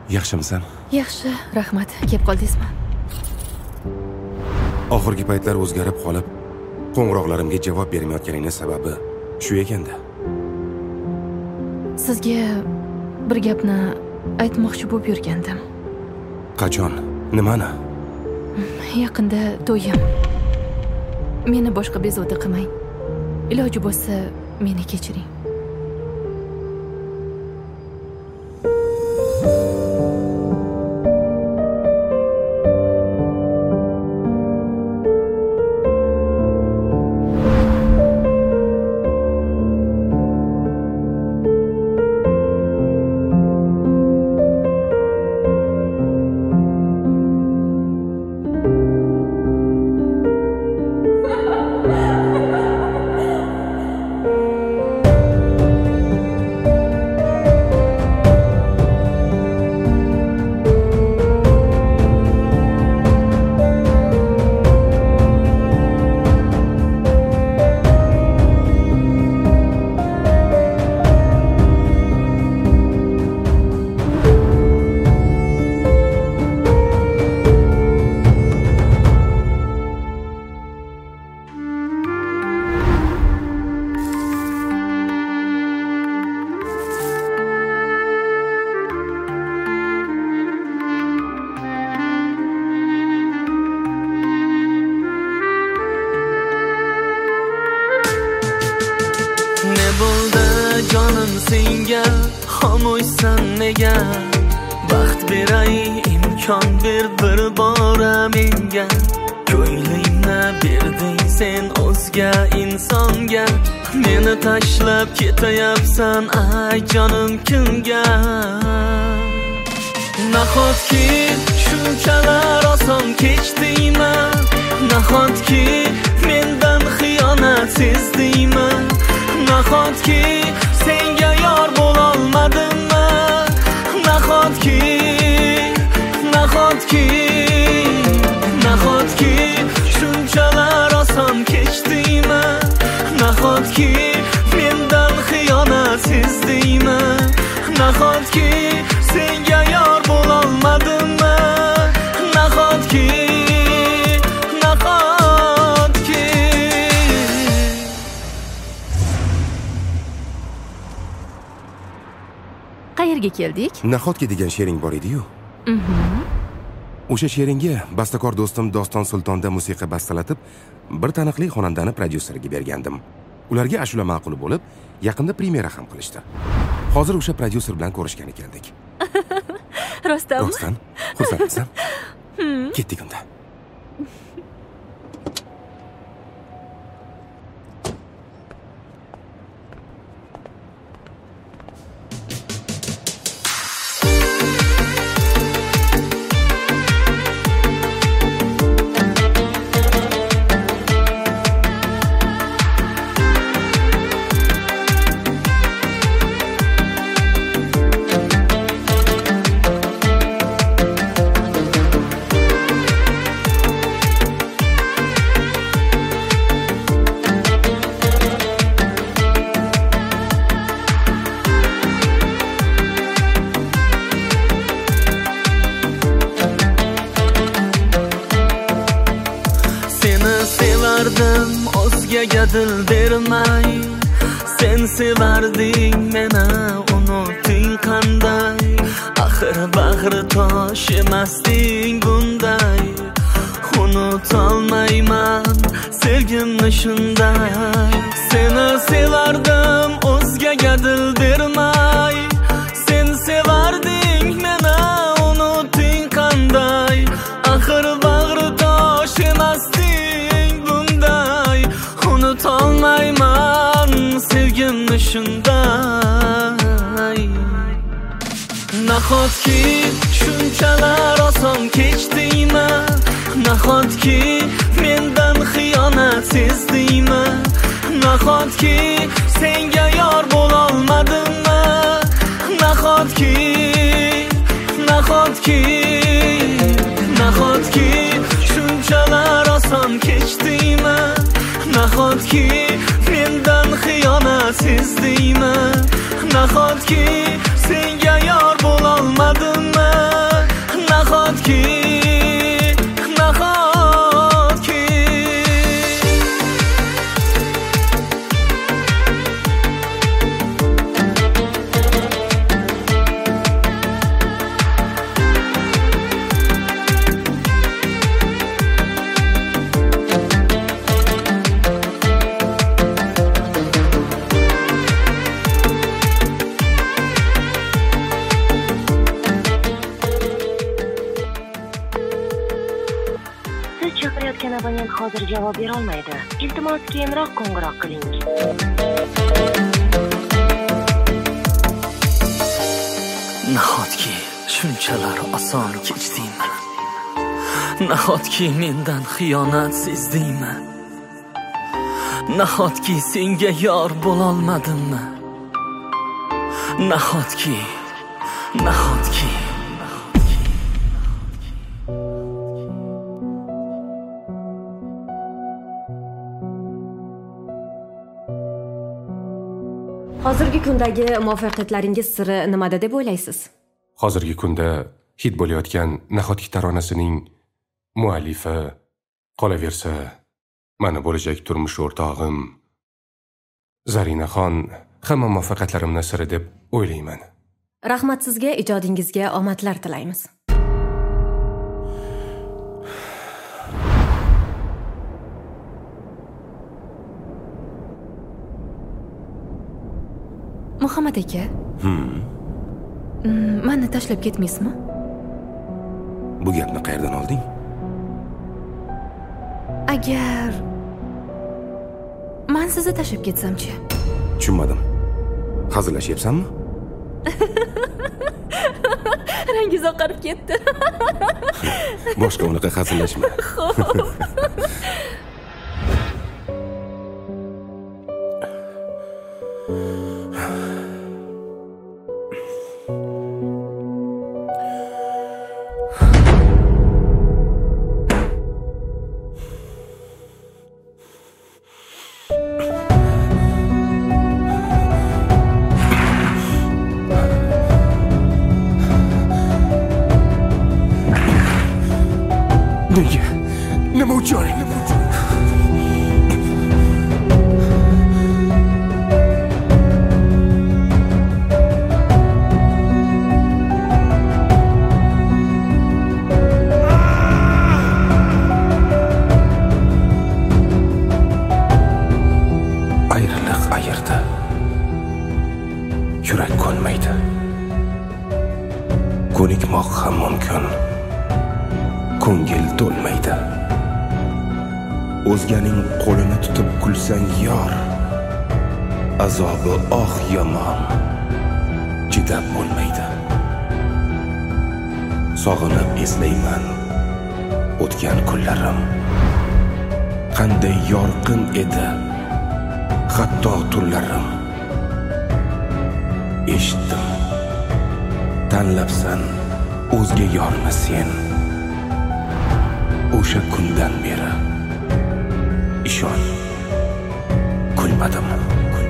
Yaxshimisan? Yaxshi, rahmat. Kelib qoldingizmi? Oxirgi paytlar o'zgarib qolib, qo'ng'iroqlarimga javob bermayotganingiz sababi shu ekanda. Sizga bir gapni aytmoqchi bo'lib yurgandim. Qachon? Nimani? Yaqinda to'yim. Meni boshqa bezovta qilmang. Iloji bo'lsa, meni kechiring. senga xomushsan nega baxt beray imkon ber bir bora menga ko'ylingni berding sen o'zga insonga meni tashlab ketayapsan ay jonim kimga nahotki shunchalar oson kechdingmi nahotki mendan xiyonat sezdingmi nahotki senga yor bo'lolmadimmi nahotki shunchalar oson kechdingmi nahotki mendan xiyonat sezdingmi nahotki senga yor bo'lolmadimmi nahotki qayerga keldik? Nahotki degan she'ring bor edi-yu. O'sha she'ringga bastakor do'stim Doston Sultonda musiqa bastalatib, bir taniqli xonandani prodyuserga bergandim. Ularga ashula ma'qul bo'lib, yaqinda premyera ham qilishdi. Hozir o'sha prodyuser bilan ko'rishgani keldik. Rostdanmi? Rostdan. Xursandmisan? Ketdik unda. dil bermay sen sevarding meni unutding qanday axir bag'ri tosh emasding bunday unutolmayman sevgimni shunday seni sevardim o'zgaga dil bermay sen sevarding meni unutding qanday axir bag'ri tosh emasding bunday unutolmayman sevgimni shunday nahotki shunchalar oson kechdingmi nahotki mendan xiyonat sezdingmi nahotki senga yor bo'lolmadimmi nahotki shunchalar oson kechdingmi nahotki mendan xiyonat sezdingmi nahotki senga yor bo'lolmadimmi hozir javob bera olmaydi. Iltimos keyinroq qo'ng'iroq qiling. Nahotki shunchalar oson kechdingmi? Nahotki mendan xiyonat sezdingmi? Nahotki senga yor bo'lolmadimmi? Nahotki Hozirgi kundagi muvaffaqiyatlaringiz siri nimada deb o'ylaysiz? Hozirgi kunda hit bo'layotgan Nahotki taronasining muallifi, qolaversa, mana bo'lajak turmush o'rtog'im Zarinaxon hamma muvaffaqiyatlarimning siri deb o'ylayman. Rahmat sizga, ijodingizga omadlar tilaymiz. Muhammad aka. Meni tashlab ketmaysizmi? Bu gapni qayerdan olding? Agar men sizni tashlab ketsam-chi? Tushunmadim. Hazillashyapsanmi? Rangingiz oqarib ketdi. Boshqa unaqa hazillashma. Nima uchun? Ayriliq ayirdi. Yurak ko'nmaydi. Ko'nikmoq ham mumkin. Ko'ngil to'lmaydi. O'zganing qo'lini tutib kulsang yor, azobi yomon, chidab bo'lmaydi. Sog'inib eslayman o'tgan kunlarim. Qanday yorqin edi hatto tunlarim. Eshitdim, tanlabsan o'zga yorni sen. O'sha kundan beri ishon, kulmadim.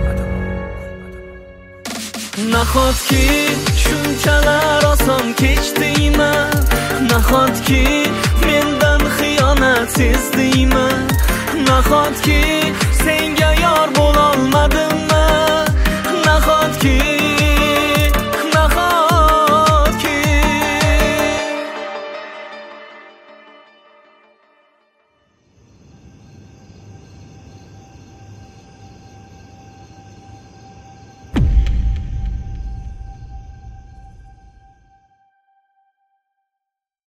Nahotki shunchalar oson kechdingmi? Nahotki mendan xiyonat sezdingmi? Nahotki senga yor bo'lolmadim?